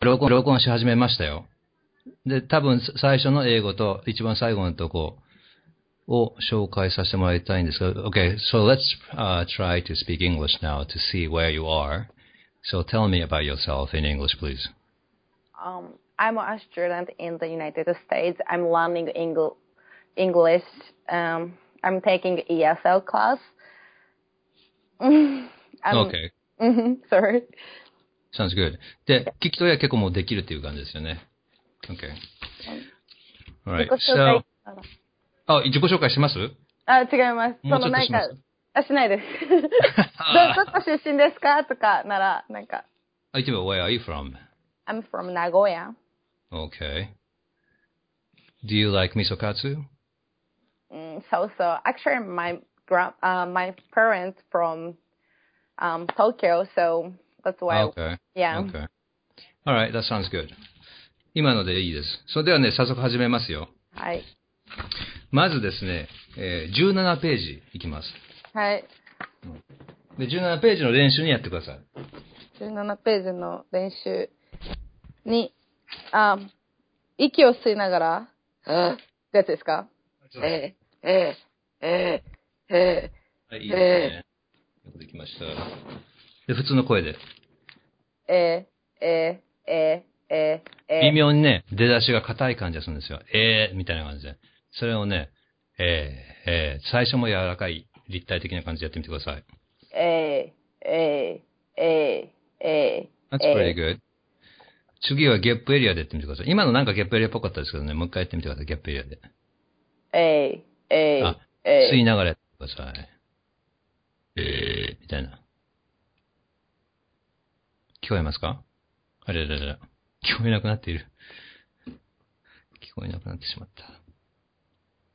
録音し始めましたよ。で、多分最初の英語と一番最後のとこを紹介させてもらいたいんですが、Okay, so let's try to speak English now to see where you are. So tell me about yourself in English, please. I'm a student in the United States. I'm learning English. I'm taking ESL class. Okay. Sorry. Sounds good. で、聞き取りは結構もうできるっていう感じですよね。Okay. Alright. 自己紹介 So, 自己紹介します？ 違います。 もうちょっとします？ しないです。どこ出身ですかとかなら、なんか。 言ってみよう。Where are you from? I'm from Nagoya. Okay. Do you like misokatsu? So. Actually, my parents from Tokyo, so that's why. Okay. Yeah. Okay. Alright, that sounds good. 今のでいいです。それではね、早速始めますよ。 はい。 まずですね、17ページいきます。 はい。 で、17ページの練習にやってください。 17ページの練習に、息を吸いながら、ってやつですか？ はい、いいですね。よくできました。で、普通の声で。微妙にね、出だしが硬い感じがするんですよ。みたいな感じで。それをね、最初も柔らかい、立体的な感じでやってみてください。That's pretty good. 次はゲップエリアでやってみてください。今のなんかゲップエリアっぽかったですけどね、もう一回やってみてください、ゲップエリアで。吸いながらやってください。みたいな。聞こえますか？あれ。聞こえなくなっている。聞こえなくなってしまった。